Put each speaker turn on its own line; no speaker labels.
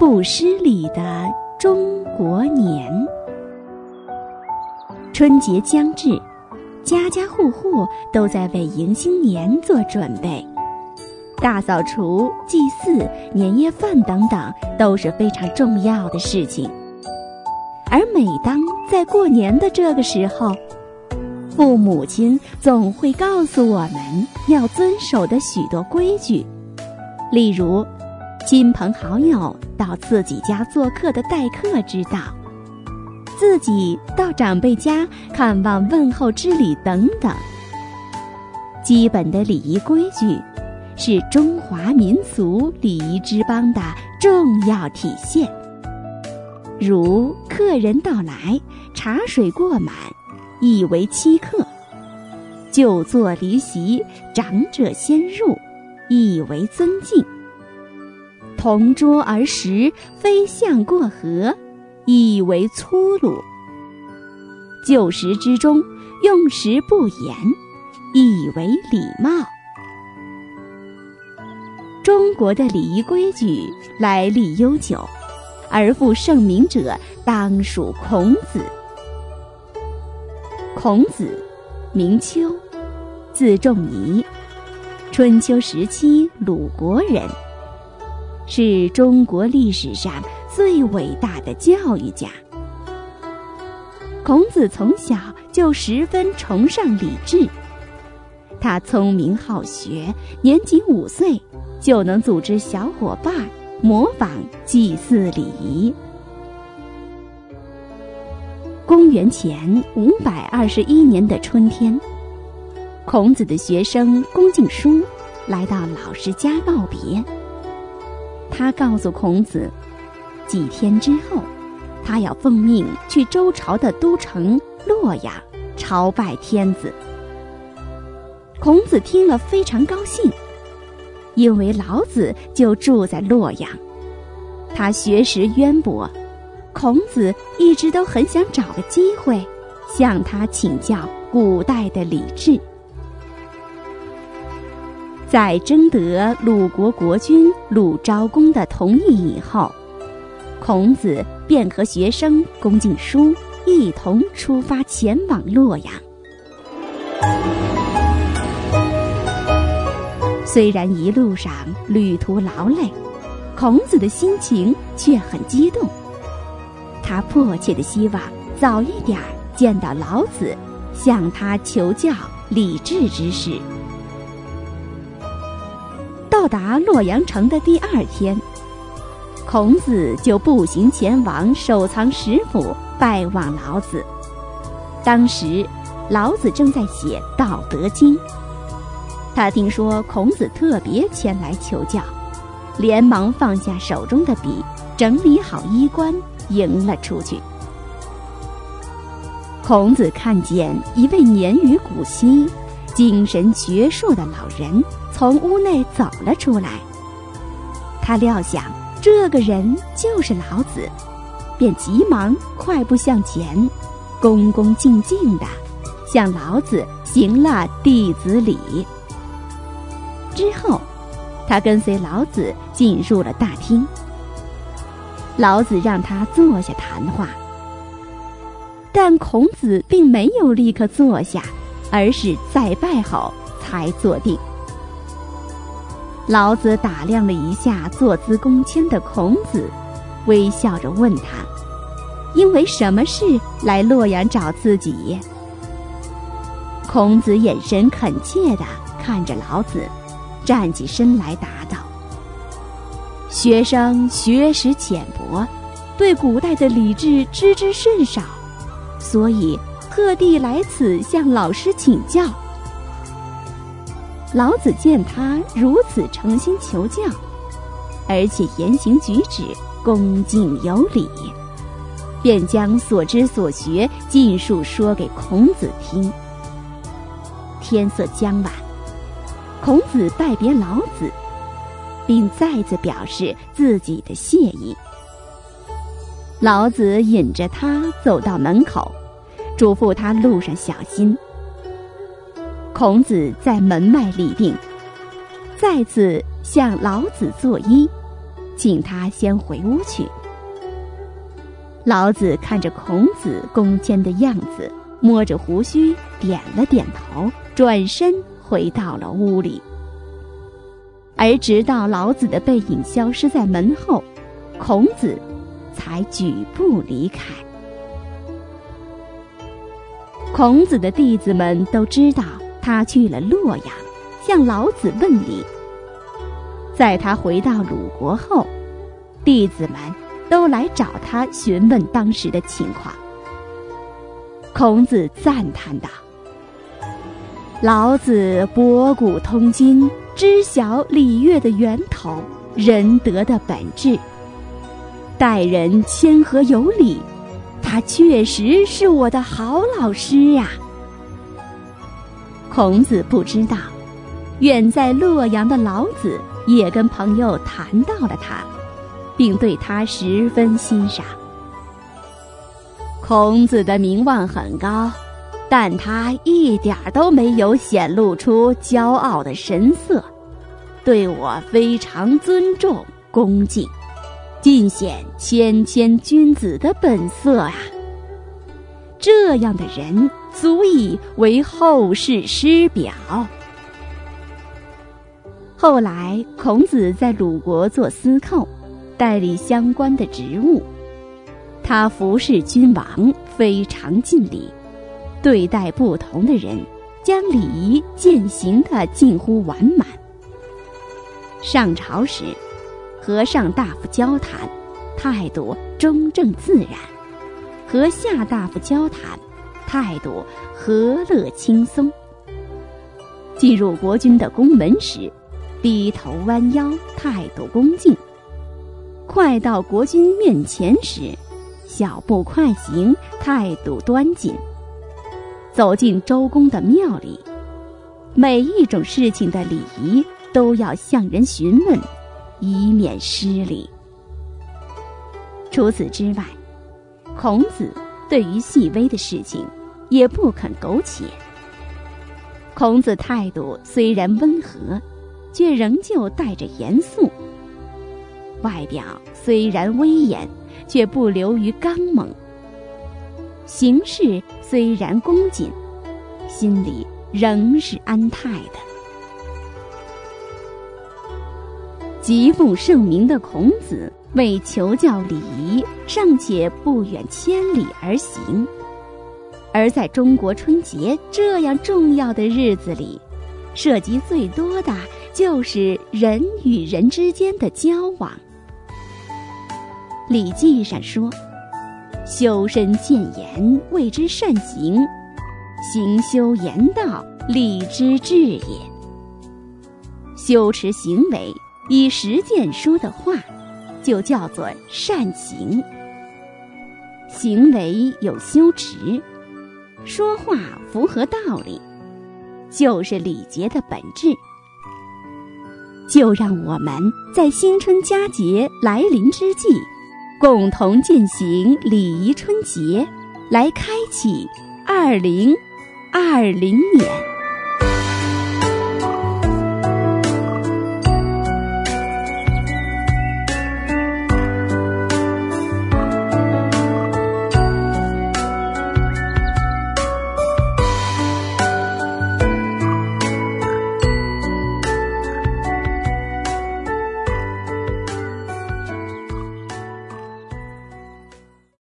不失礼的中国年。春节将至，家家户户都在为迎新年做准备，大扫除、祭祀、年夜饭等等都是非常重要的事情。而每当在过年的这个时候，父母亲总会告诉我们要遵守的许多规矩，例如亲朋好友到自己家做客的待客之道，自己到长辈家看望问候之礼等等。基本的礼仪规矩是中华民族礼仪之邦的重要体现，如客人到来，茶水过满，意为欺客；就坐离席，长者先入，意为尊敬；同桌而食，非向过河，意为粗鲁；就食之中，用食不言，意为礼貌。中国的礼仪规矩来历悠久，而负盛名者当属孔子。孔子名丘，字仲尼，春秋时期鲁国人，是中国历史上最伟大的教育家。孔子从小就十分崇尚礼制，他聪明好学，年仅5岁就能组织小伙伴模仿祭祀礼仪。公元前521年的春天，孔子的学生公敬书来到老师家告别。他告诉孔子，几天之后，他要奉命去周朝的都城洛阳朝拜天子。孔子听了非常高兴，因为老子就住在洛阳，他学识渊博，孔子一直都很想找个机会向他请教古代的礼制。在征得鲁国国君鲁昭公的同意以后，孔子便和学生公敬书一同出发前往洛阳。虽然一路上旅途劳累，孔子的心情却很激动，他迫切地希望早一点见到老子，向他求教礼制之事。到达洛阳城的第2天，孔子就步行前往守藏石府拜望老子。当时老子正在写《道德经》，他听说孔子特别前来求教，连忙放下手中的笔，整理好衣冠，迎了出去。孔子看见一位年逾古稀、精神矍铄的老人从屋内走了出来，他料想这个人就是老子，便急忙快步向前，恭恭敬敬地向老子行了弟子礼。之后，他跟随老子进入了大厅。老子让他坐下谈话，但孔子并没有立刻坐下，而是再拜后才坐定。老子打量了一下坐姿恭谦的孔子，微笑着问他，因为什么事来洛阳找自己？孔子眼神恳切地看着老子，站起身来答道：学生学识浅薄，对古代的礼制知之甚少，所以特地来此向老师请教。老子见他如此诚心求教，而且言行举止恭敬有礼，便将所知所学尽数说给孔子听。天色将晚，孔子拜别老子，并再次表示自己的谢意。老子引着他走到门口，嘱咐他路上小心。孔子在门外立定，再次向老子作揖， 请他先回屋去。老子看着孔子恭谦的样子，摸着胡须点了点头，转身回到了屋里。而直到老子的背影消失在门后，孔子才举步离开。孔子的弟子们都知道他去了洛阳，向老子问礼。在他回到鲁国后，弟子们都来找他询问当时的情况。孔子赞叹道：老子博古通今，知晓礼乐的源头，仁德的本质，待人谦和有礼，他确实是我的好老师呀。孔子不知道，远在洛阳的老子也跟朋友谈到了他，并对他十分欣赏。孔子的名望很高，但他一点都没有显露出骄傲的神色，对我非常尊重恭敬，尽显谦谦君子的本色啊。这样的人足以为后世师表。后来孔子在鲁国做司寇，代理相关的职务，他服侍君王非常尽礼，对待不同的人将礼仪践行得近乎完满。上朝时和上大夫交谈，态度中正自然；和下大夫交谈，态度和乐轻松。进入国君的宫门时，低头弯腰，态度恭敬；快到国君面前时，小步快行，态度端谨。走进周公的庙里，每一种事情的礼仪都要向人询问，以免失礼。除此之外，孔子对于细微的事情也不肯苟且。孔子态度虽然温和，却仍旧带着严肃；外表虽然威严，却不流于刚猛；行事虽然恭谨，心里仍是安泰的。极负盛名的孔子为求教礼仪，尚且不远千里而行。而在中国春节这样重要的日子里，涉及最多的就是人与人之间的交往。礼记上说：修身见言，谓之善行；行修言道，礼之至也。修持行为以实践说的话，就叫做善行。行为有修持，说话符合道理，就是礼节的本质。就让我们在新春佳节来临之际，共同践行礼仪春节，来开启2020年。